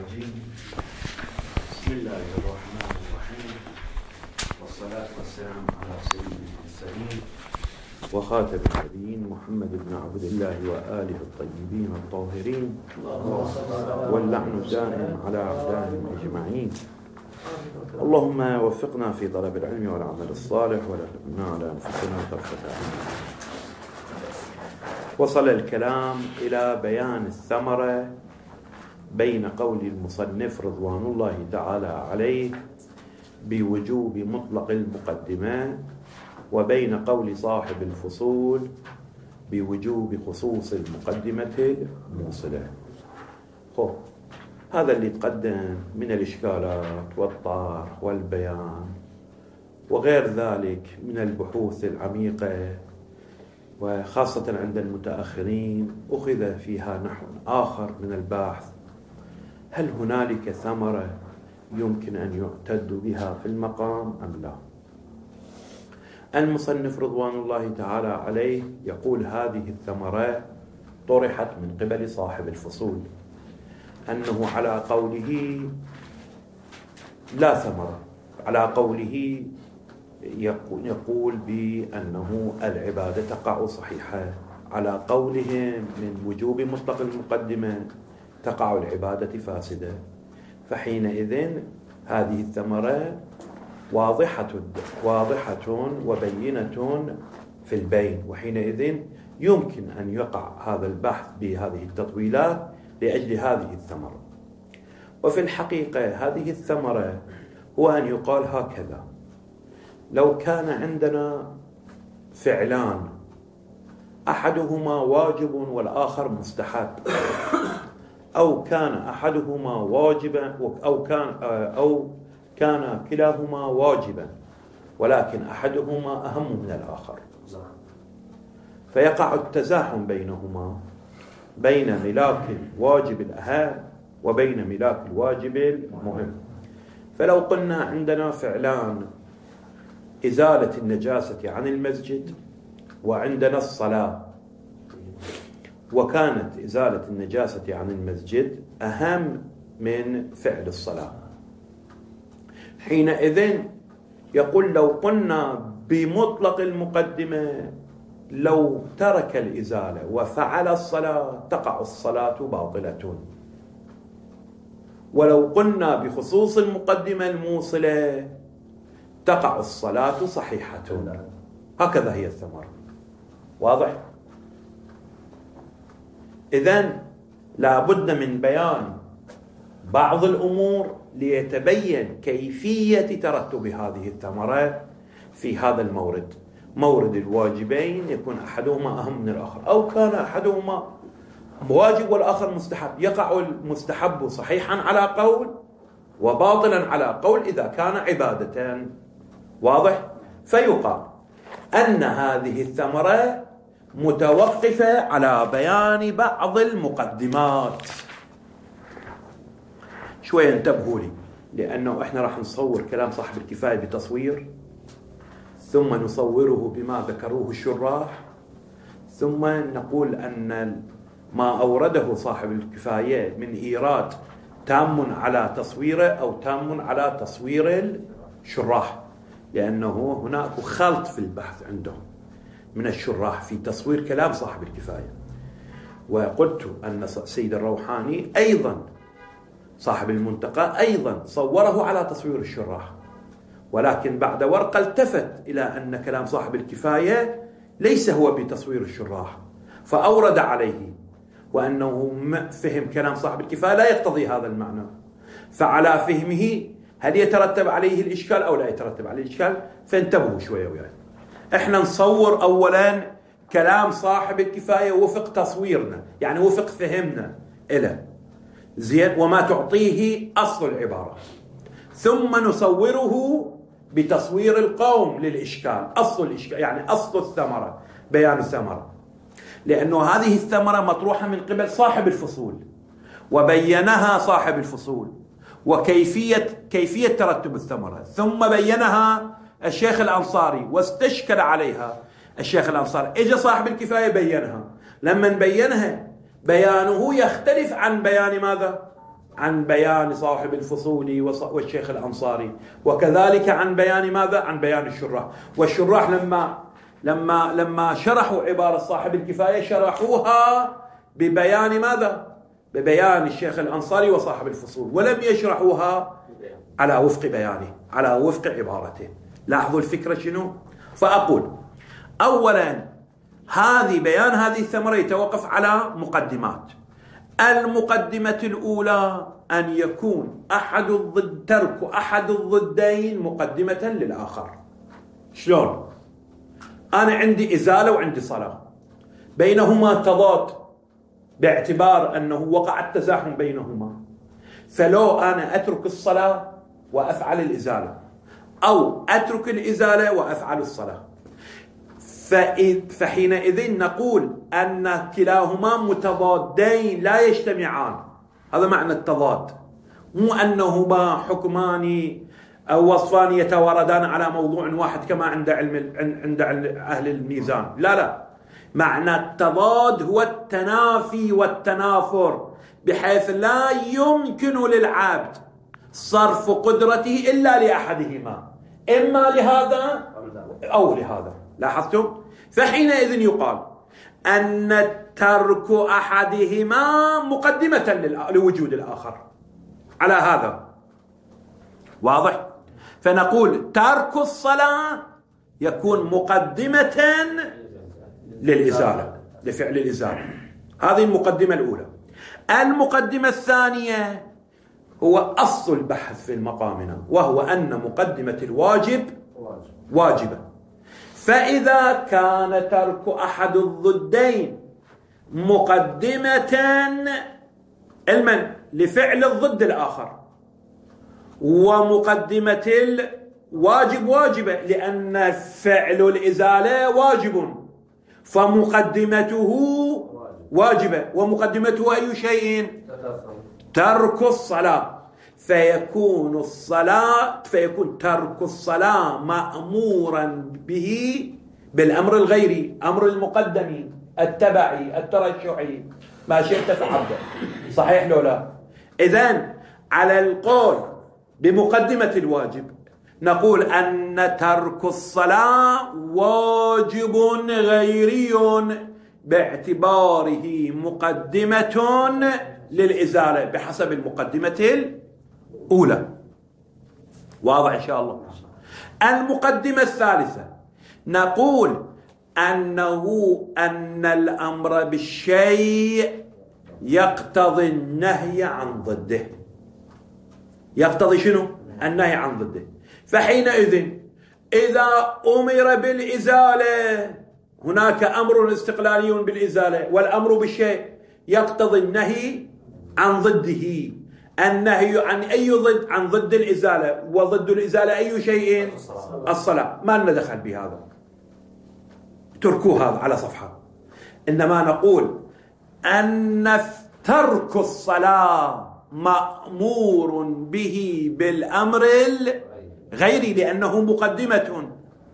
الرجيم. بسم الله الرحمن الرحيم، والصلاة والسلام على سيد المرسلين وخاتم النبيين محمد بن عبد الله وآله الطيبين الطاهرين، واللعن الدائم على أعدائهم أجمعين. اللهم وفقنا في طلب العلم والعمل الصالح، ولا تكلنا على أنفسنا طرفة عين. وصل الكلام إلى بيان الثمرة بين قول المصنف رضوان الله تعالى عليه بوجوب مطلق المقدمة، وبين قول صاحب الفصول بوجوب خصوص المقدمة الموصلة. هذا اللي تقدم من الإشكالات والطرح والبيان وغير ذلك من البحوث العميقة، وخاصة عند المتأخرين أخذ فيها نحو آخر من البحث: هل هنالك ثمرة يمكن أن يعتد بها في المقام أم لا؟ المصنف رضوان الله تعالى عليه يقول هذه الثمرة طرحت من قبل صاحب الفصول، أنه على قوله لا ثمرة، على قوله يقول بأنه العبادة تقع صحيحة، على قولهم من وجوب مطلق المقدمة تقع العبادة فاسدة. فحينئذ هذه الثمرة واضحة وبينة في البين، وحينئذ يمكن أن يقع هذا البحث بهذه التطويلات لأجل هذه الثمرة. وفي الحقيقة هذه الثمرة هو أن يقال هكذا: لو كان عندنا فعلان أحدهما واجب والآخر مستحب، أو كان أحدهما واجبا أو كان كلاهما واجبا ولكن أحدهما أهم من الآخر، فيقع التزاحم بينهما، بين ملاك الواجب الأهم وبين ملاك الواجب المهم. فلو قلنا عندنا فعلان: إزالة النجاسة عن المسجد وعندنا الصلاة، وكانت إزالة النجاسة عن المسجد أهم من فعل الصلاة، حينئذ يقول لو قلنا بمطلق المقدمة لو ترك الإزالة وفعل الصلاة تقع الصلاة باطلة، ولو قلنا بخصوص المقدمة الموصلة تقع الصلاة صحيحة. هكذا هي الثمرة. واضح؟ إذن لا بد من بيان بعض الأمور ليتبين كيفية ترتب هذه الثمرة في هذا المورد، مورد الواجبين يكون أحدهما أهم من الآخر، أو كان أحدهما واجب والآخر مستحب، يقع المستحب صحيحا على قول وباطلا على قول إذا كان عبادة. واضح؟ فيقال أن هذه الثمرة متوقفة على بيان بعض المقدمات. شوية انتبهوا لي، لأنه إحنا راح نصور كلام صاحب الكفاية بتصوير، ثم نصوره بما ذكروه الشراح، ثم نقول أن ما أورده صاحب الكفاية من إيراد تام على تصويره أو تام على تصوير الشراح، لأنه هناك خلط في البحث عندهم من الشراح في تصوير كلام صاحب الكفاية. وقلت أن سيد الروحاني أيضا صاحب المنتقى أيضا صوره على تصوير الشراح، ولكن بعد ورقة التفت إلى أن كلام صاحب الكفاية ليس هو بتصوير الشراح، فأورد عليه، وأنه فهم كلام صاحب الكفاية لا يقتضي هذا المعنى، فعلى فهمه هل يترتب عليه الإشكال أو لا يترتب عليه الإشكال. فانتبهوا شوية وياي، احنا نصور أولا كلام صاحب الكفاية وفق تصويرنا، يعني وفق فهمنا إله زين، وما تعطيه أصل العبارة، ثم نصوره بتصوير القوم للإشكال، أصل الإشكال يعني أصل الثمرة، بيان الثمرة، لأنه هذه الثمرة مطروحة من قبل صاحب الفصول وبينها صاحب الفصول، وكيفية ترتب الثمرة، ثم بينها الشيخ الأنصاري واستشكل عليها الشيخ الأنصاري، إجا صاحب الكفاية بينها. لما بينها بيانه يختلف عن بيان ماذا؟ عن بيان صاحب الفصول والشيخ الأنصاري، وكذلك عن بيان ماذا؟ عن بيان الشراح. والشراح لما شرحوا عبارة صاحب الكفاية شرحوها ببيان ماذا؟ ببيان الشيخ الأنصاري وصاحب الفصول، ولم يشرحوها على وفق بيانه، على وفق عبارته. لاحظوا الفكرة شنو؟ فأقول أولا بيان هذه الثمرة يتوقف على مقدمات. المقدمة الأولى أن يكون ترك أحد الضدين مقدمة للآخر. شلون؟ أنا عندي إزالة وعندي صلاة، بينهما تضاد باعتبار أنه وقع التزاحم بينهما، فلو أنا أترك الصلاة وأفعل الإزالة، أو أترك الإزالة وأفعل الصلاة، فحينئذ نقول أن كلاهما متضادين لا يجتمعان. هذا معنى التضاد، مو أنهما حكمان أو وصفان يتواردان على موضوع واحد كما عند أهل الميزان. لا، معنى التضاد هو التنافي والتنافر، بحيث لا يمكن للعبد صرف قدرته إلا لأحدهما، إما لهذا أو لهذا. لاحظتم؟ فحينئذ يقال أن ترك أحدهما مقدمة لوجود الآخر على هذا. واضح؟ فنقول ترك الصلاة يكون مقدمة للإزالة، لفعل الإزالة. هذه المقدمة الأولى. المقدمة الثانية هو أصل البحث في مقامنا، وهو أن مقدمة الواجب واجبة. فإذا كان ترك أحد الضدين مقدمة لفعل الضد الآخر، ومقدمة الواجب واجبة لأن فعل الإزالة واجب، فمقدمته واجبة. ومقدمته أي شيء؟ ترك الصلاة. فيكون ترك الصلاة مأمورا به بالأمر الغيري، أمر المقدم التبعي الترشحي، ما شئت فعبده. صحيح لو لا؟ إذن على القول بمقدمة الواجب نقول أن ترك الصلاة واجب غيري باعتباره مقدمة للإزالة بحسب المقدمة الأولى. واضح إن شاء الله؟ المقدمة الثالثة نقول أن الأمر بالشيء يقتضي النهي عن ضده. يقتضي شنو؟ النهي عن ضده. فحينئذ إذا أمر بالإزالة هناك أمر استقلالي بالإزالة، والأمر بالشيء يقتضي النهي عن ضده. النهي عن أي ضد؟ عن ضد الإزالة، وضد الإزالة أي شيء؟ الصلاة. ما لنا دخل بهذا، تركوا هذا على صفحة. إنما نقول أن ترك الصلاة مأمور به بالأمر الغيري لأنه مقدمة،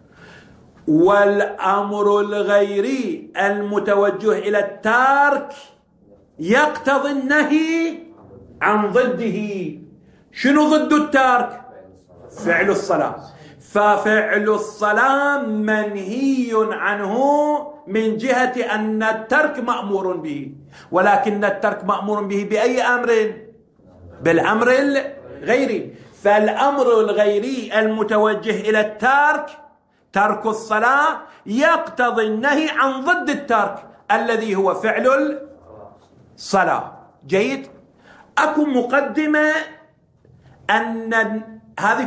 والأمر الغيري المتوجه إلى الترك يقتضي النهي عن ضده. شنو ضد الترك؟ فعل الصلاة. ففعل الصلاة منهي عنه من جهة أن الترك مأمور به، ولكن الترك مأمور به بأي أمر؟ بالأمر الغيري. فالأمر الغيري المتوجه إلى الترك، ترك الصلاة، يقتضي النهي عن ضد الترك الذي هو فعل الصلاة. جيد؟ أكو مقدمة أن هذه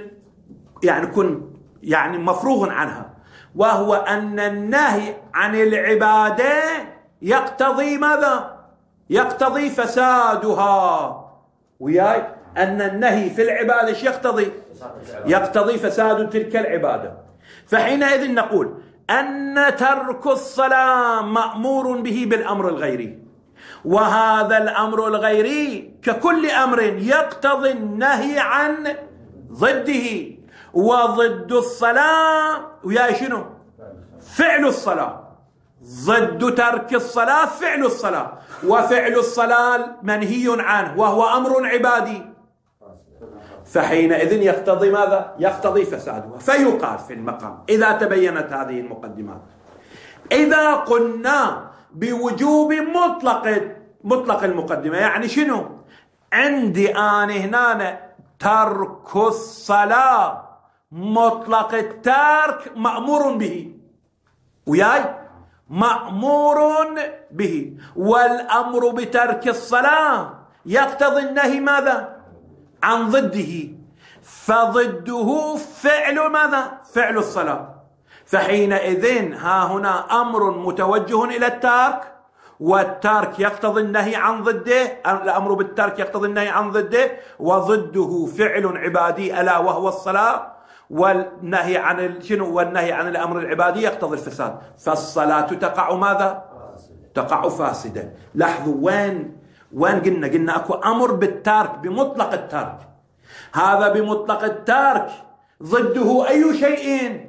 يعني مفروغ عنها، وهو أن النهي عن العبادة يقتضي ماذا؟ يقتضي فسادها. وياي أن النهي في العبادة ايش يقتضي؟ يقتضي فساد تلك العبادة. فحينئذ نقول أن ترك الصلاة مأمور به بالأمر الغيري، وهذا الأمر الغيري ككل أمر يقتضي النهي عن ضده. وضد الصلاة ويا شنو؟ فعل الصلاة. ضد ترك الصلاة فعل الصلاة، وفعل الصلاة منهي عنه وهو أمر عبادي، فحينئذ يقتضي ماذا؟ يقتضي فسادها. فيقال في المقام إذا تبينت هذه المقدمات، إذا قلنا بوجوب مطلق المقدمة، يعني شنو؟ عندي أنا هنا ترك الصلاة مطلق الترك مأمور به، وياي مأمور به، والأمر بترك الصلاة يقتضي النهي ماذا؟ عن ضده، فضده فعل ماذا؟ فعل الصلاة. فحينئذ ها هنا أمر متوجه إلى الترك، والترك يقتضي النهي عن ضده، الأمر بالترك يقتضي النهي عن ضده، وضده فعل عبادي ألا وهو الصلاة، والنهي عن شنو؟ والنهي عن الأمر العبادي يقتضي الفساد، فالصلاة تقع ماذا؟ تقع فاسدة. لاحظوا وين قلنا أكو أمر بالترك بمطلق الترك، هذا بمطلق الترك ضده أي شيء؟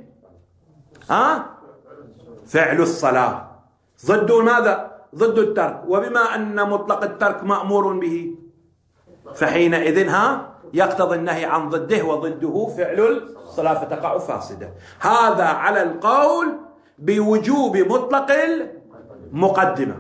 فعل الصلاة، ضده ماذا؟ ضد الترك، وبما أن مطلق الترك مأمور به فحينئذ يقتضي النهي عن ضده، وضده فعل الصلاة فتقع فاسدة. هذا على القول بوجوب مطلق المقدمة.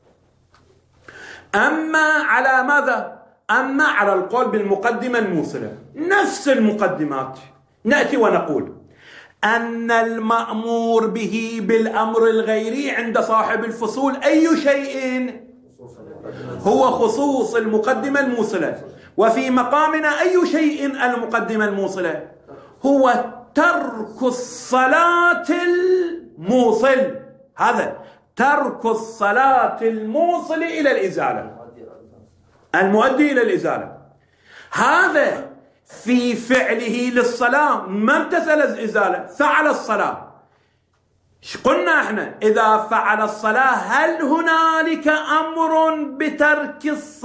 أما على ماذا؟ أما على القول بالمقدمة الموصلة، نفس المقدمات نأتي ونقول أن المأمور به بالأمر الغيري عند صاحب الفصول أي شيء؟ هو خصوص المقدمة الموصلة. وفي مقامنا أي شيء المقدمة الموصلة؟ هو ترك الصلاة الموصل، هذا ترك الصلاة الموصل إلى الإزالة، المؤدي إلى الإزالة. هذا في فعله للصلاة ما امتثل الإزالة، فعل الصلاة. قلنا احنا إذا فعل الصلاة هل هنالك أمر بترك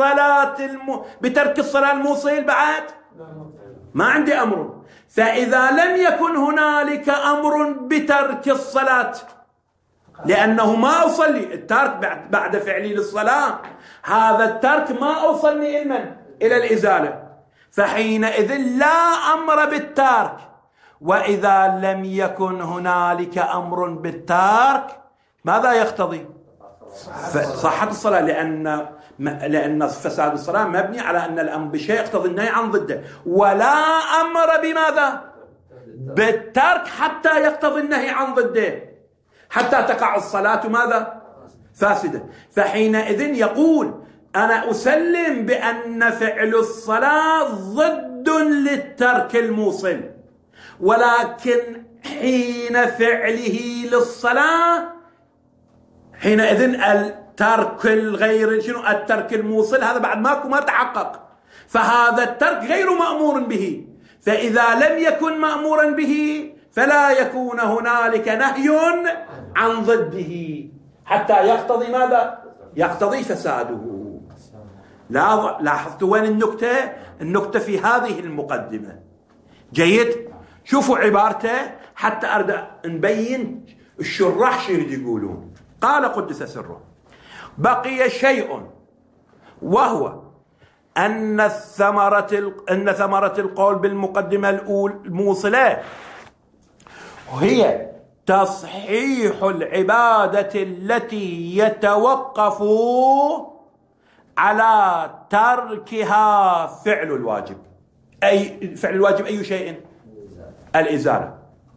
الصلاة الموصل بعد؟ ما عندي أمر. فإذا لم يكن هنالك أمر بترك الصلاة، لأنه ما أوصلني الترك بعد فعلي للصلاة، هذا الترك ما أوصلني إلى الإزالة، فحينئذ لا أمر بالترك. وإذا لم يكن هنالك أمر بالترك ماذا يقتضي؟ صحة الصلاة، لأن فساد الصلاة مبني على أن الأمر بشيء يقتضي النهي عن ضده، ولا أمر بماذا؟ بالترك حتى يقتضي النهي عن ضده، حتى تقع الصلاة ماذا؟ فاسدة. فحينئذ يقول أنا أسلم بأن فعل الصلاة ضد للترك الموصل، ولكن حين فعله للصلاة حينئذ الترك الغير شنو؟ الترك الموصل هذا بعد ما تحقق، فهذا الترك غير مأمور به. فإذا لم يكن مأمورا به فلا يكون هنالك نهي عن ضده حتى يقتضي ماذا؟ يقتضي فساده. لاحظتوا وين النكتة؟ النكتة في هذه المقدمة. جيد، شوفوا عبارته حتى أرد نبين الشراح شو يقولون. قال قدس سره: بقي شيء، وهو أن ثمرة القول بالمقدمة الموصلة هي تصحيح العبادة التي يتوقف على تركها فعل الواجب. أي فعل الواجب أي شيء؟ الإزالة.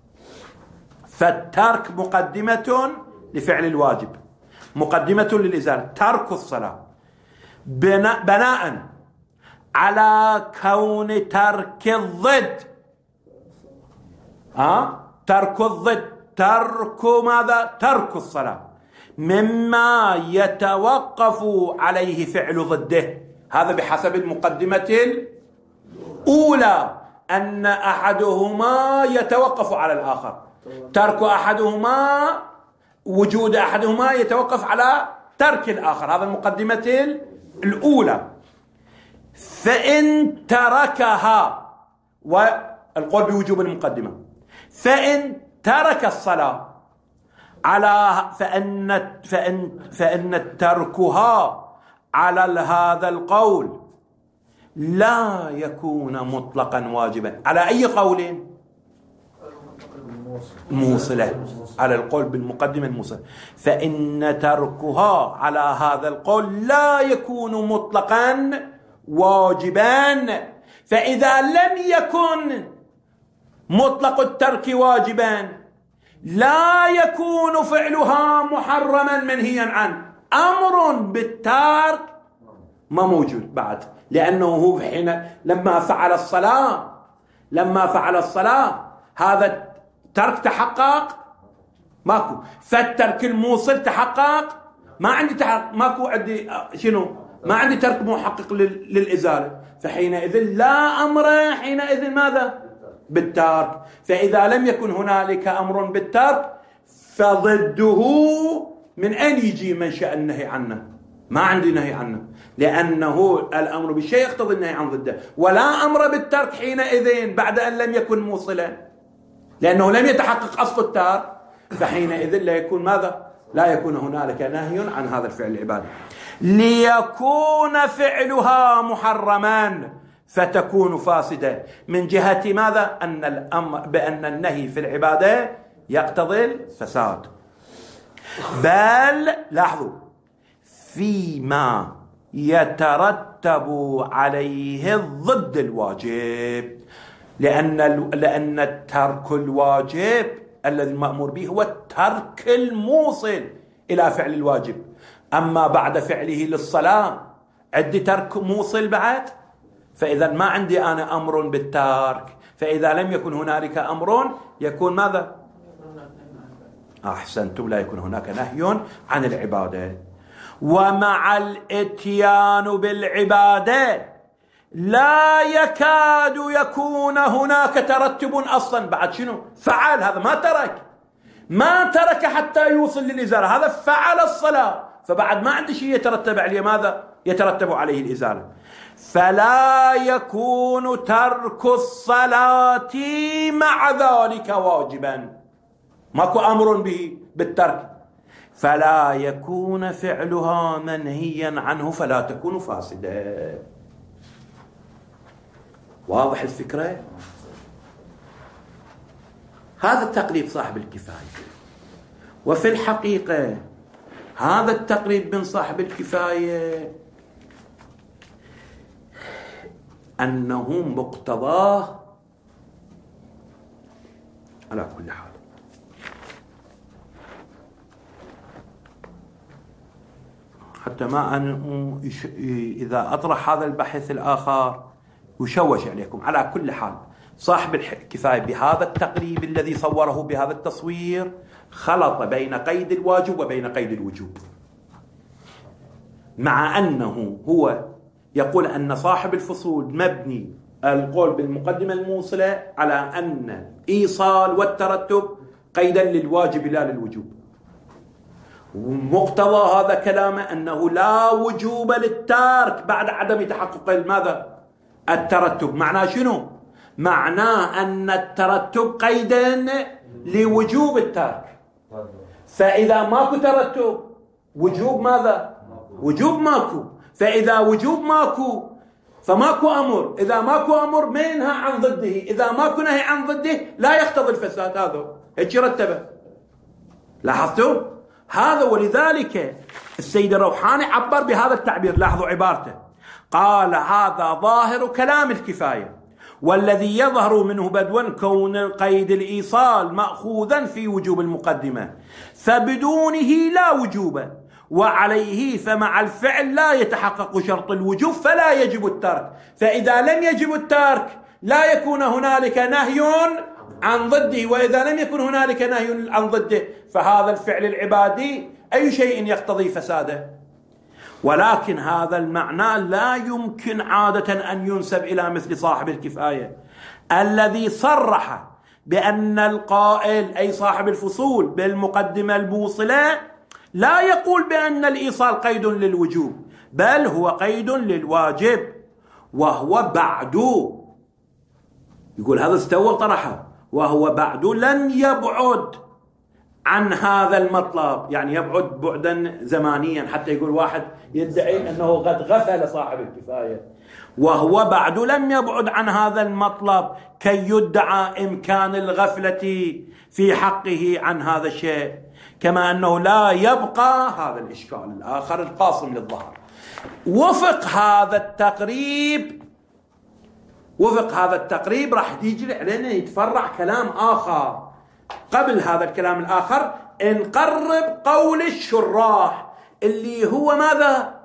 فالترك مقدمة لفعل الواجب، مقدمة للإزالة. ترك الصلاة بناء على كون ترك الضد، ترك الضد، ترك ماذا؟ ترك الصلاة مما يتوقف عليه فعل ضده. هذا بحسب المقدمة الأولى، أن أحدهما يتوقف على الآخر، ترك أحدهما، وجود أحدهما يتوقف على ترك الآخر، هذا المقدمة الأولى. فإن تركها، والقول بوجوب المقدمة، فإن ترك الصلاة فإن تركها على هذا القول لا يكون مطلقا واجبا. على أي قول؟ موصلة، على القول بالمقدمة الموصلة. فإن تركها على هذا القول لا يكون مطلقا واجبا. فإذا لم يكن مطلق الترك واجبا لا يكون فعلها محرما منهيا عنه. أمر بالترك ما موجود بعد، لأنه هو حين لما فعل الصلاة هذا ترك تحقق ماكو. فالترك الموصل تحقق، ما عندي تحقق، ماكو عندي شنو، ما عندي ترك محقق للإزالة. فحينئذ لا أمر حينئذ ماذا؟ بالترك. فإذا لم يكن هنالك أمر بالترك فضده من أين يجي منشأ النهي عنه؟ ما عندي نهي عنه، لأنه الأمر بالشيء يقتضي النهي عن ضده. ولا أمر بالترك حينئذ بعد أن لم يكن موصلا، لأنه لم يتحقق أصل الترك. فحينئذ لا يكون ماذا؟ لا يكون هنالك نهي عن هذا الفعل العبادي. ليكون فعلها محرما فتكون فاسدة من جهة ماذا؟ أن الأمر بأن النهي في العبادة يقتضي الفساد. بل لاحظوا فيما يترتب عليه ضد الواجب، لأن الترك الواجب الذي المأمور به هو الترك الموصل إلى فعل الواجب. أما بعد فعله للصلاة عندي ترك موصل بعد، فإذا ما عندي أنا أمر بالترك. فإذا لم يكن هنالك أمر يكون ماذا؟ أحسنتم، لا يكون هناك نهي عن العبادة. ومع الاتيان بالعبادة لا يكاد يكون هناك ترتب أصلا. بعد شنو؟ فعل، هذا ما ترك حتى يوصل للإزالة، هذا فعل الصلاة، فبعد ما عنده شيء يترتب عليه ماذا؟ يترتب عليه الإزالة. فلا يكون ترك الصلاة مع ذلك واجبا، ماكو أمر به بالترك، فلا يكون فعلها منهيا عنه فلا تكون فاسدة. واضح الفكرة؟ هذا التقريب صاحب الكفاية. وفي الحقيقة هذا التقريب من صاحب الكفاية أنه مقتضاه على كل حال. حتى ما أن إذا أطرح هذا البحث الآخر يشوش عليكم. على كل حال صاحب الكفاية بهذا التقريب الذي صوره بهذا التصوير خلط بين قيد الواجب وبين قيد الوجوب، مع أنه هو يقول أن صاحب الفصول مبني القول بالمقدمة الموصلة على أن إيصال والترتب قيدا للواجب لا للوجوب. ومقتضى هذا كلامه أنه لا وجوب للتارك بعد عدم تحقق ماذا؟ الترتب. معناه شنو؟ معناه أن الترتب قيدا لوجوب التارك. فإذا ماكو ترتب وجوب ماذا؟ وجوب ماكو. فإذا وجوب ماكو فماكو أمر. إذا ماكو أمر ما ينهى عن ضده، إذا ماكو نهي عن ضده لا يقتضي الفساد. هذا هيك يرتبه. لاحظتوا هذا؟ ولذلك السيد الروحاني عبر بهذا التعبير. لاحظوا عبارته، قال هذا ظاهر كلام الكفاية، والذي يظهر منه بدوا كون قيد الإيصال مأخوذا في وجوب المقدمة، فبدونه لا وجوب، وعليه فمع الفعل لا يتحقق شرط الوجوب فلا يجب الترك. فإذا لم يجب الترك لا يكون هنالك نهي عن ضده، وإذا لم يكن هنالك نهي عن ضده فهذا الفعل العبادي أي شيء يقتضي فساده. ولكن هذا المعنى لا يمكن عادة أن ينسب إلى مثل صاحب الكفاية الذي صرح بأن القائل أي صاحب الفصول بالمقدمة الموصلة لا يقول بأن الإيصال قيد للوجوب، بل هو قيد للواجب، وهو بعد، يقول هذا استوى طرحه، وهو بعد لم يبعد عن هذا المطلب، يعني يبعد بعدا زمانيا، حتى يقول واحد يدعي أنه قد غفل صاحب الكفاية، وهو بعد لم يبعد عن هذا المطلب كي يدعى إمكان الغفلة في حقه عن هذا الشيء، كما أنه لا يبقى هذا الإشكال الآخر القاصم للظهر. وفق هذا التقريب راح يجري علينا يتفرع كلام آخر. قبل هذا الكلام الآخر نقرب قول الشراح اللي هو ماذا؟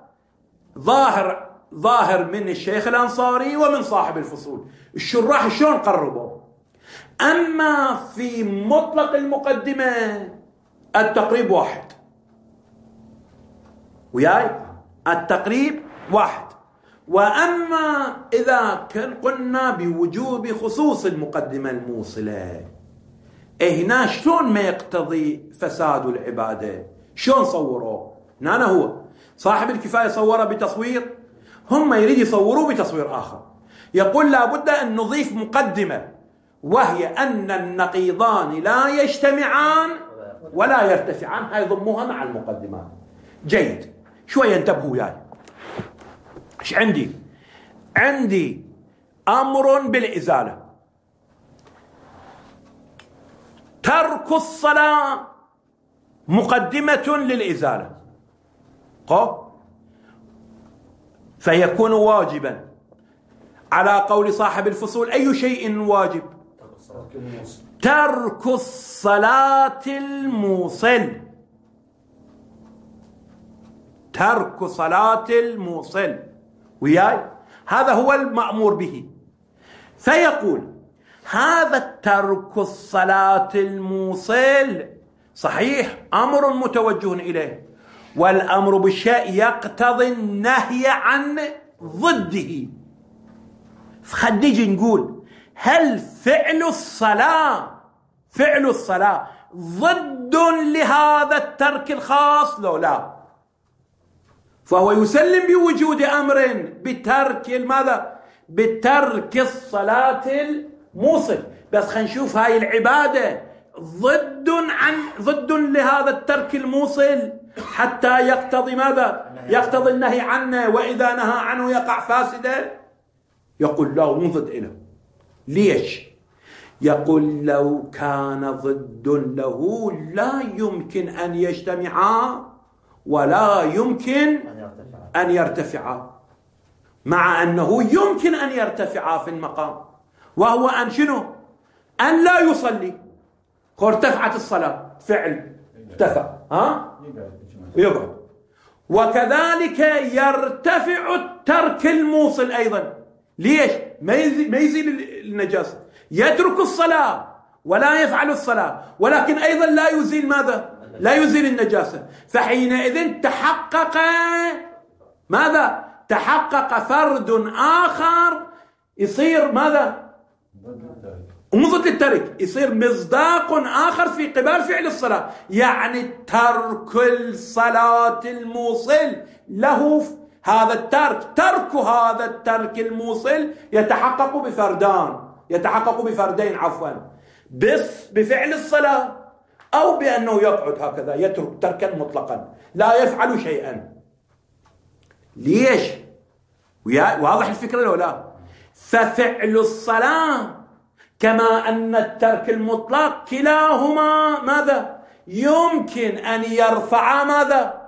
ظاهر من الشيخ الأنصاري ومن صاحب الفصول. الشراح شلون قربوا؟ أما في مطلق المقدمة التقريب واحد، وياي التقريب واحد. وأما إذا قلنا بوجوب خصوص المقدمة الموصلة، هنا شلون ما يقتضي فساد العبادة؟ شلون صوروه؟ هنا هو صاحب الكفاية صوره بتصوير، هم يريد يصوروه بتصوير آخر. يقول لابد أن نضيف مقدمة، وهي أن النقيضان لا يجتمعان ولا يرتفعان، هاي ضموها مع المقدمات. جيد، شوية انتبهوا وياي. ايش عندي أمر بالإزالة، ترك الصلاة مقدمة للإزالة، فيكون واجبا على قول صاحب الفصول. أي شيء واجب؟ ترك الصلاة الموصل، ترك صلاة الموصل، وياي هذا هو المأمور به. فيقول هذا ترك الصلاة الموصل صحيح أمر متوجه إليه، والأمر بالشيء يقتضي النهي عن ضده. فخلينا نقول هل فعل الصلاة ضد لهذا الترك الخاص لو لا؟ فهو يسلم بوجود أمر بترك الصلاة الموصل، بس خلينا نشوف هاي العبادة ضد لهذا الترك الموصل حتى يقتضي ماذا؟ يقتضي النهي عنه، وإذا نهى عنه يقع فاسدا. يقول لا، مو ضد له. ليش؟ يقول لو كان ضد له لا يمكن أن يجتمعا ولا يمكن أن يرتفعا، مع أنه يمكن أن يرتفعا في المقام، وهو أن شنو؟ أن لا يصلي، ارتفعت الصلاة، فعل ارتفع، يقعد. وكذلك يرتفع الترك الموصل أيضا. ليش؟ ما يزيل النجاسة، يترك الصلاة ولا يفعل الصلاة، ولكن أيضا لا يزيل ماذا؟ لا يزيل النجاسة. فحينئذ تحقق ماذا؟ تحقق فرد آخر يصير ماذا؟ ضد الترك، يصير مصداق آخر في قبال فعل الصلاة. يعني ترك الصلاة الموصل له هذا ترك هذا الترك الموصل يتحقق بفردين بس بفعل الصلاة، أو بأنه يقعد هكذا يترك تركا مطلقا لا يفعل شيئا. ليش؟ واضح الفكرة لو لا؟ ففعل الصلاة كما أن الترك المطلق كلاهما ماذا؟ يمكن أن يرفع ماذا؟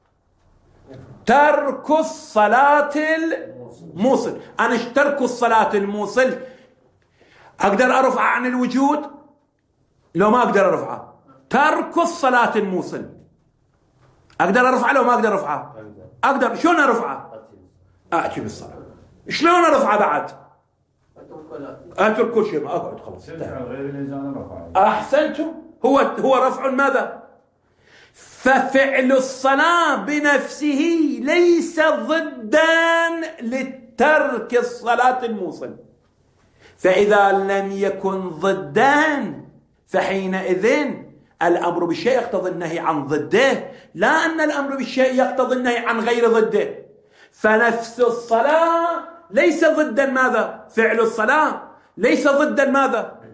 ترك الصلاة الموصل. أنا ترك الصلاة الموصل أقدر أرفع عن الوجود لو ما أقدر أرفعه. ترك الصلاة الموصل أقدر أرفعه لو ما أقدر أرفعه؟ أقدر. شلون أرفعه؟ أأتي بالصلاة. شلون أرفعه بعد؟ أترك كل شيء، ما أقعد خلاص. أحسنتم. هو رفع ماذا؟ ففعل الصلاة بنفسه ليس ضدا للترك الصلاة الموصل. فإذا لم يكن ضدا فحينئذ الأمر بالشيء يقتضي النهي عن ضده، لا أن الأمر بالشيء يقتضي النهي عن غير ضده. فنفس الصلاة ليس ضدا ماذا؟ فعل الصلاة ليس ضدا ماذا؟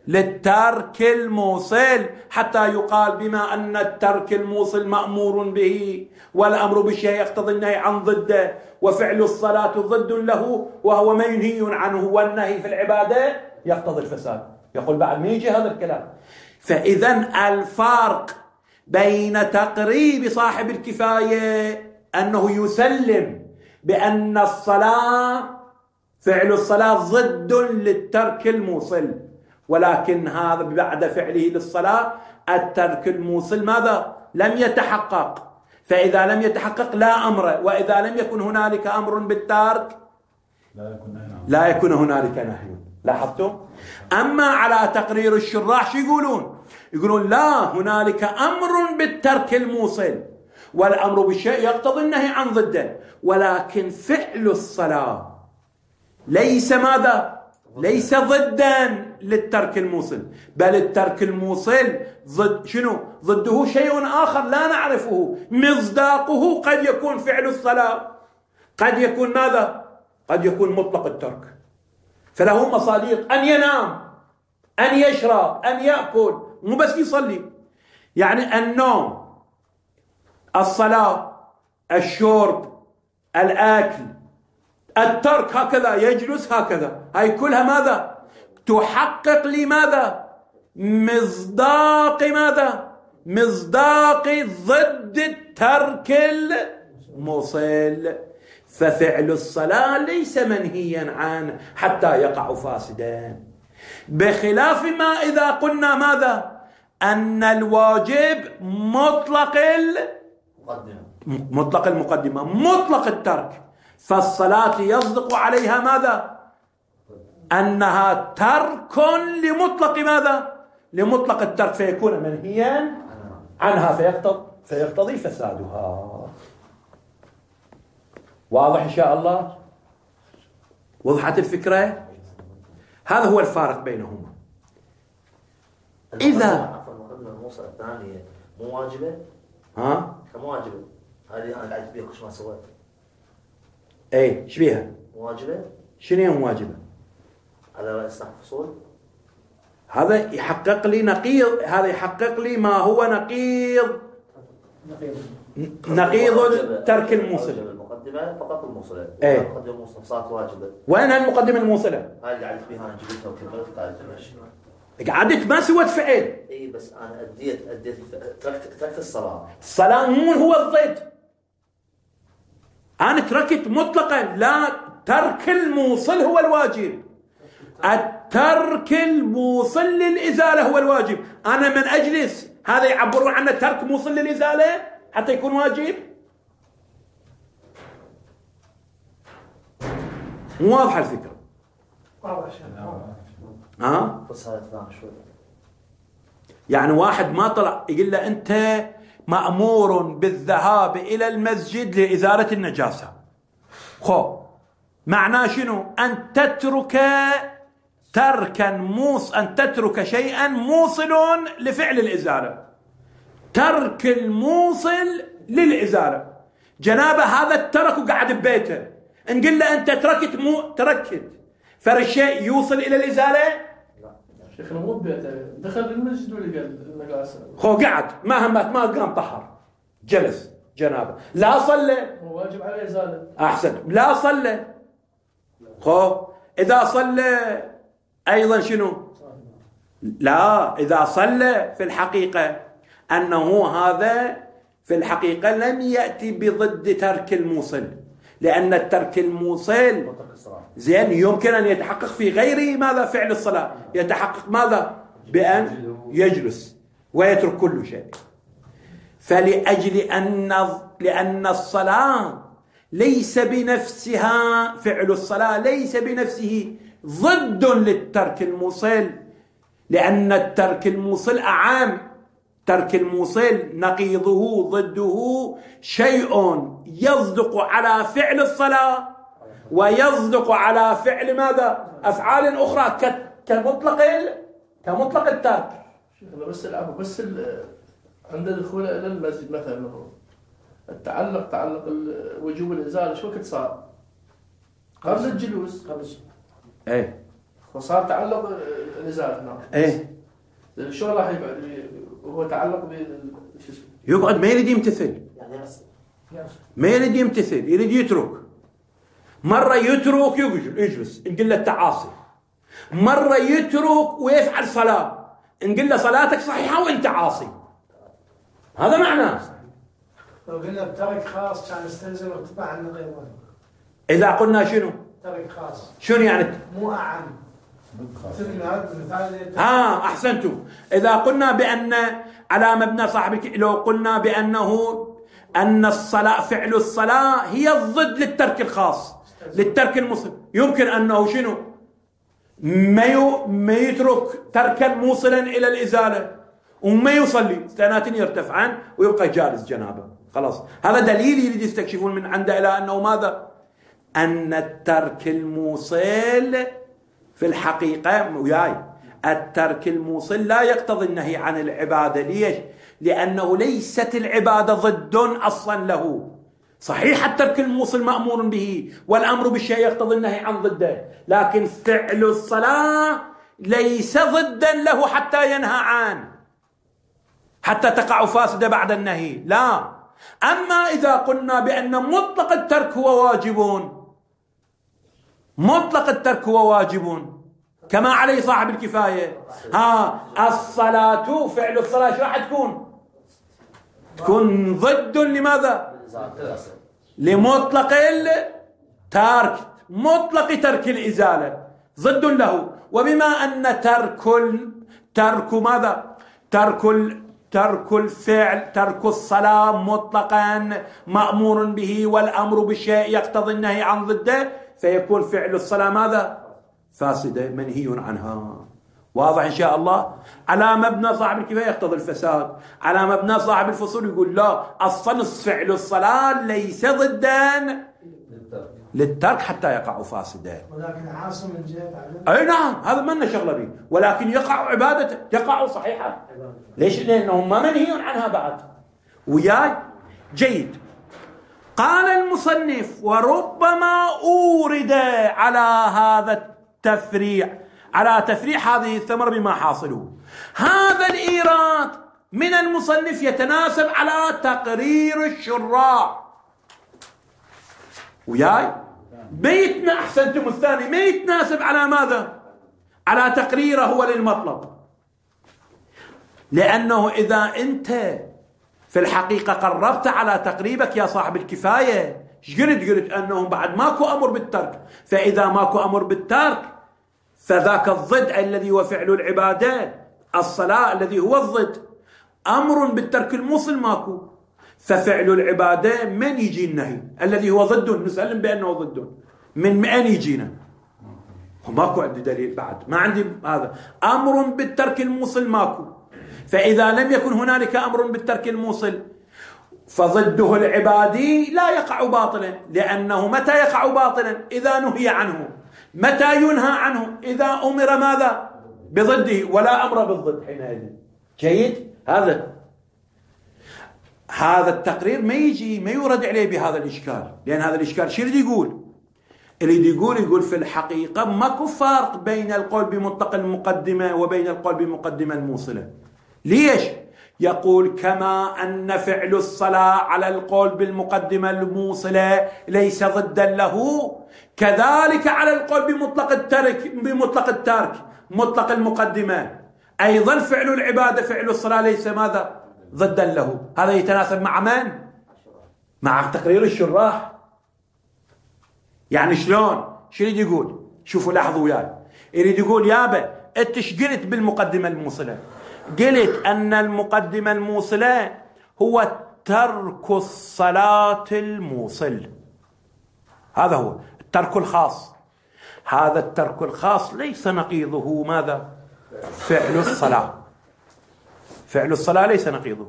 للترك الموصل، حتى يقال بما أن الترك الموصل مأمور به، والأمر بالشيء يقتضي النهي عن ضده، وفعل الصلاة ضد له وهو منهي عنه، والنهي في العبادة يقتضي الفساد. يقول بعد ما يجي هذا الكلام. فإذا الفرق بين تقريب صاحب الكفاية أنه يسلم بأن الصلاة فعل الصلاة ضد للترك الموصل، ولكن هذا بعد فعله للصلاة الترك الموصل ماذا؟ لم يتحقق. فإذا لم يتحقق لا أمر، وإذا لم يكن هنالك أمر بالترك لا يكون هنالك نهي. لاحظتم؟ أما على تقرير الشراح شو يقولون؟ يقولون لا، هنالك أمر بالترك الموصل، والأمر بالشيء يقتضي النهي عن ضده، ولكن فعل الصلاة ليس ماذا؟ ليس ضدا للترك الموصل، بل الترك الموصل ضد شنو؟ ضده شيء آخر لا نعرفه. مصداقه قد يكون فعل الصلاة، قد يكون ماذا؟ قد يكون مطلق الترك. فله مصادق: أن ينام، أن يشرب، أن يأكل، مو بس يصلي. يعني النوم، الصلاة، الشرب، الأكل، الترك هكذا، يجلس هكذا، هاي كلها ماذا؟ تحقق لي ماذا؟ مصداق ماذا؟ مصداق ضد الترك الموصل. ففعل الصلاة ليس منهيا عنه حتى يقع فاسدا، بخلاف ما إذا قلنا ماذا؟ أن الواجب مطلق المقدمة، مطلق الترك، فالصلاة يصدق عليها ماذا؟ أنها ترك لمطلق ماذا؟ لمطلق الترك، فيكون منهيا عنها فيقتضي فسادها. واضح إن شاء الله؟ وضحت الفكرة؟ هذا هو الفارق بينهما. إذا المقدمة الموصلة الثانية مو واجبة؟ مو واجبة، هذه أنا قاعد بيها كل ما سويت. إيه، إيش بيها؟ واجبة؟ شنو واجبة؟ على رأس الفصول. هذا يحقق لي نقيض، هذا يحقق لي ما هو نقيض ترك الموصل. المقدمة فقط الموصلة. ايه، المقدمة الموصلة صارت واجبة. وين المقدمة الموصلة؟ هاي اللي قعدت بيها، أنا جبتها وكملت قعدت ما سوت فعل. اي بس انا اديت تركت الصلاة. الصلاة مو هو الضد، انا تركت مطلقا، لا، ترك الموصل هو الواجب، الترك الموصل للإزالة هو الواجب. انا من اجلس هذا يعبرون عنه ترك موصل للإزالة حتى يكون واجب. مو واضحة الفكرة؟ بس هذا ثاني شوي. يعني واحد ما طلع يقول له أنت مأمور بالذهاب إلى المسجد لإزالة النجاسة، معناه شنو؟ أن تترك أن تترك شيئا موصل لفعل الإزالة، ترك الموصل للإزالة. جنابه هذا الترك وقعد ببيته، نقول له أنت تركت فالشيء يوصل إلى الإزالة؟ شيخنا مو ببيته، دخل المسجد ولقى النجاسة، قعد ما قام طهر، جلس جنابه، لا صلى، هو واجب عليه إزالة. أحسن، لا صلى. إذا صلى أيضا شنو؟ لا، إذا صلى في الحقيقة أنه هذا في الحقيقة لم يأتي بضد ترك الموصل، لأن الترك الموصل زين يمكن أن يتحقق في غير ماذا؟ فعل الصلاة. يتحقق ماذا؟ بأن يجلس ويترك كل شيء. فلأجل لأن الصلاة ليس بنفسها، فعل الصلاة ليس بنفسه ضد للترك الموصل، لأن الترك الموصل أعام. ترك الموصل نقيضه ضده شيء يصدق على فعل الصلاة ويصدق على فعل ماذا؟ أفعال أخرى كمطلق الترك. بس العفو، بس عند دخول إلى المسجد مثلا تعلق وجوب الإزالة شو وقت صار؟ قبل الجلوس. ايه، وصار تعلق الإزالة. نعم. ايه شو راح يقعد وهو تعلق شو اسمه؟ يقعد ما يريد يمتثل، يعني ما يريد يمتثل، يريد يترك. مرة يترك يجلس نقول له التعاصي، مرة يترك ويفعل صلاة نقول له صلاتك صحيحة وانت عاصي. هذا معناه. لو قلنا بترك خاص كان يستلزم ارتفاع عن النقيض. إذا قلنا شنو؟ ترك خاص. شنو يعني؟ مو أعم. أحسنتم. إذا قلنا بأن على مبنى صاحب لو قلنا بأنه أن الصلاة فعل الصلاة هي الضد للترك الخاص للترك الموصل، يمكن أنه شنو؟ ما يترك تركا موصلا إلى الإزالة وما يصلي سنتين يرتفعان ويبقى جالس جنابه. خلاص هذا دليل يريد يستكشفون من عنده إلى أنه ماذا؟ أن الترك الموصل في الحقيقة وياي الترك الموصل لا يقتضي النهي عن العبادة. ليش؟ لأنه ليست العبادة ضد أصلا له. صحيح الترك الموصل مأمور به والأمر بالشيء يقتضي النهي عن ضده، لكن فعل الصلاة ليس ضدا له حتى ينهى عنه حتى تقع فاسدة بعد النهي. لا. أما إذا قلنا بأن مطلق الترك هو واجب، مطلق الترك هو واجب كما عليه صاحب الكفاية. الصلاة فعل الصلاة شو راح تكون ضد لماذا؟ لمطلق الترك، مطلق ترك الإزالة ضد له. وبما أن ترك ماذا؟ ترك الفعل ترك الصلاة مطلقا مأمور به والأمر بالشيء يقتضي النهي عن ضده، فيكون فعل الصلاة ماذا؟ فاسدة منهي عنها. واضح إن شاء الله؟ على مبنى صاحب الكفاية يقتضي الفساد، على مبنى صاحب الفصول يقول لا، أصلا فعل الصلاة ليس ضدا للترك حتى يقع فاسدا. ولكن عاصم من جهة أي نعم هذا ما لنا شغله به، ولكن يقع عبادته تقع صحيحة. ليش؟ لأنه ما منهي عنها بعد. وياي جيد. قال المصنف وربما أورد على هذا التفريع، على تفريع هذه الثمرة بما حاصله. هذا الإيراد من المصنف يتناسب على تقرير الشراع. وياي بيتنا أحسنتم الثاني ما يتناسب على ماذا؟ على تقريره هو للمطلب. لأنه إذا أنت في الحقيقة قربت على تقريبك يا صاحب الكفاية، قلت أنه بعد ماكو أمر بالترك، فإذا ماكو أمر بالترك فذاك الضد الذي هو فعل العبادة الصلاة الذي هو الضد أمر بالترك الموصل ماكو، ففعل العبادة من يجي النهي الذي هو ضد نسلم بأنه ضد من أين يجينا؟ ماكو عندي دليل بعد، ما عندي هذا أمر بالترك الموصل ماكو. فإذا لم يكن هنالك أمر بالترك الموصل فضده العبادي لا يقع باطلا، لأنه متى يقع باطلا؟ إذا نهي عنه. متى ينهى عنه؟ إذا أمر ماذا؟ بضده، ولا أمر بالضد حينئذ. جيد؟ هذا التقرير ما يجي ما يورد عليه بهذا الإشكال، لأن هذا الإشكال شو اللي يقول؟ اللي يقول في الحقيقة ماكو فرق بين القول بمطلق المقدمة وبين القول بمقدمة الموصلة. ليش؟ يقول كما أن فعل الصلاة على القول بالمقدمة الموصلة ليس ضدا له، كذلك على القول بمطلق الترك مطلق المقدمة أيضا فعل العبادة فعل الصلاة ليس ماذا؟ ضدا له. هذا يتناسب مع من؟ مع تقرير الشراح. يعني شلون؟ شو يريد يقول؟ شوفوا لاحظوا وياي، يريد يقول يابا انت ايش قلت بالمقدمة الموصلة؟ قلت أن المقدمة الموصلة هو ترك الصلاة الموصل، هذا هو الترك الخاص. هذا الترك الخاص ليس نقيضه ماذا؟ فعل الصلاة. فعل الصلاة ليس نقيضه،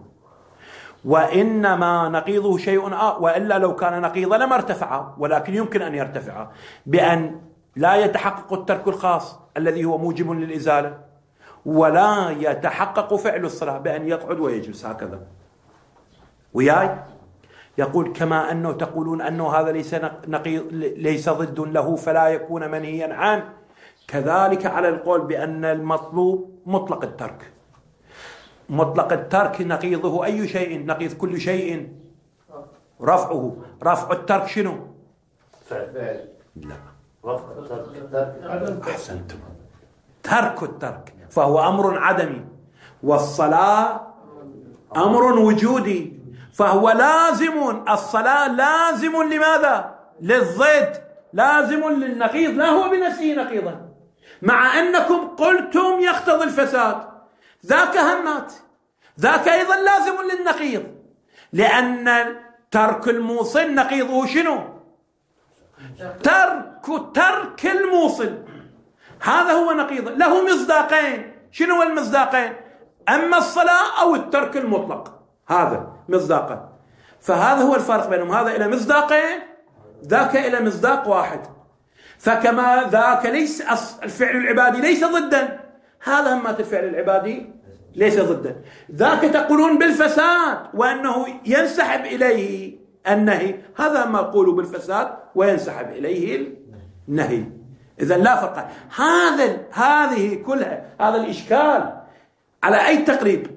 وإنما نقيضه شيء وإلا لو كان نقيضا لما ارتفع، ولكن يمكن أن يرتفع بأن لا يتحقق الترك الخاص الذي هو موجب للإزالة، ولا يتحقق فعل الصلاة بأن يقعد ويجلس هكذا. وياي يقول كما أنه تقولون أنه هذا ليس ضد له فلا يكون منهيا عنه، كذلك على القول بأن المطلوب مطلق الترك. مطلق الترك نقيضه أي شيء؟ نقيض كل شيء رفعه. رفع الترك شنو؟ فعل. لا، رفع الترك. أحسنتم. ترك الترك فهو أمر عدمي، والصلاة أمر وجودي، فهو لازم. الصلاة لازم لماذا؟ للضد، لازم للنقيض، لا هو بنفسه نقيضا، مع أنكم قلتم يقتضي الفساد. ذاك همات، ذاك أيضا لازم للنقيض، لأن ترك الموصل نقيضه شنو؟ ترك الموصل، هذا هو نقيض، له مصداقين. شنو هو المصداقين؟ أما الصلاة أو الترك المطلق، هذا مصداقا. فهذا هو الفرق بينهم، هذا إلى مصداقين، ذاك إلى مصداق واحد. فكما ذاك ليس الفعل العبادي ليس ضدا، هذا همات الفعل العبادي ليس ضدا. ذاك تقولون بالفساد وأنه ينسحب إليه النهي، هذا ما قولوا بالفساد وينسحب إليه النهي. إذن لا فرق. هذه كلها، هذا الإشكال على أي تقريب؟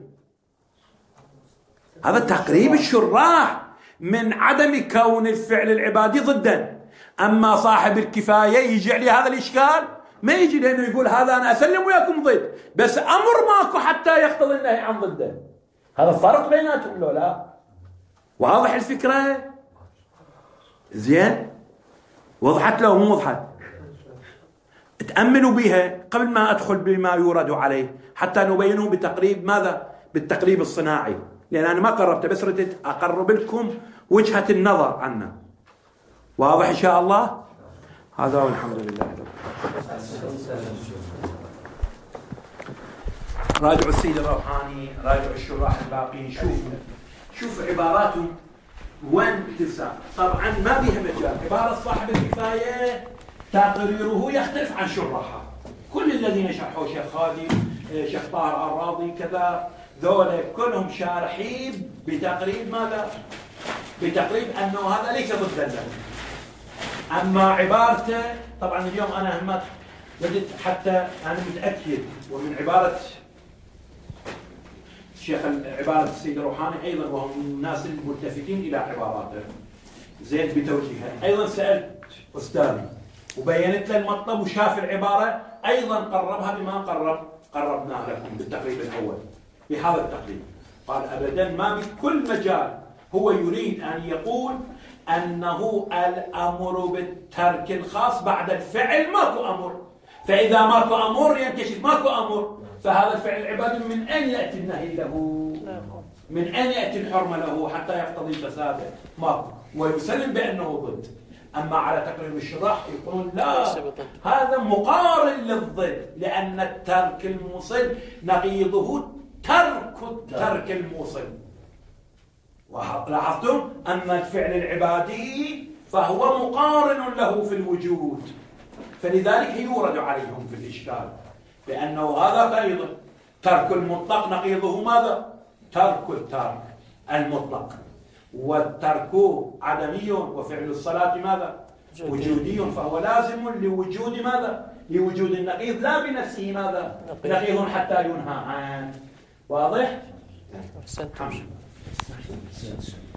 هذا تقريب الشراح من عدم كون الفعل العبادي ضدا. أما صاحب الكفاية يجي عليه هذا الإشكال، ما يجي لأنه يقول هذا أنا أسلم وياكم ضد، بس أمر ماكو حتى يقتضي النهي عن ضده. هذا الفرق بيناتهم لو لا؟ واضح الفكرة؟ زين؟ وضحت لو مو وضحت؟ تأملوا بها قبل ما أدخل بما يورد عليه، حتى نبينه بتقريب ماذا؟ بالتقريب الصناعي، لأن أنا ما قربت، بس ردت أقرب لكم وجهة النظر عنه. واضح إن شاء الله؟ هذا والحمد لله. راجعوا السيد الروحاني، راجعوا الشراح الباقين، شوفوا عباراتهم وين تلسع. طبعا ما بيها مجال. عبارة صاحب الكفاية تقريره يختلف عن شراحه. كل الذين شرحوا شيخ خادم، شيخ طاهر الراضي كذا، ذولا كلهم شارحين بتقريب ماذا؟ بتقريب أنه هذا ليس ضد له. أما عبارته طبعا اليوم أنا همت بدت حتى أنا متأكد، ومن عبارة الشيخ عبارة السيد الروحاني أيضا، وهم الناس المتفقين إلى عباراته زين بتوجيهها. أيضا سألت أستاذي وبينت له المطلب وشاف العبارة، أيضا قربها بما قربناه لكم بالتقريب الأول بهذا التقريب. قال أبدا ما بكل مجال هو يريد أن يقول أنه الأمر بالترك الخاص بعد الفعل ماكو أمر، فإذا ماكو أمر ينكشف ماكو أمر، فهذا الفعل العبادي من أين يأتي النهي له؟ من أين يأتي الحرمة له حتى يقتضي الفساد؟ ماكو، ويسلم بأنه ضد. أما على تقريب الشراح يقولون لا، هذا مقارن للضد، لأن الترك الموصل نقيضه ترك الموصل. لاحظتم أن الفعل العبادي فهو مقارن له في الوجود، فلذلك يورد عليهم في الإشكال، لأنه هذا أيضا ترك المطلق نقيضه ماذا؟ ترك المطلق، والترك عدمي، وفعل الصلاة ماذا؟ وجودي، فهو لازم لوجود ماذا؟ لوجود النقيض، لا بنفسه ماذا؟ نقيض حتى ينهى عنه. واضح؟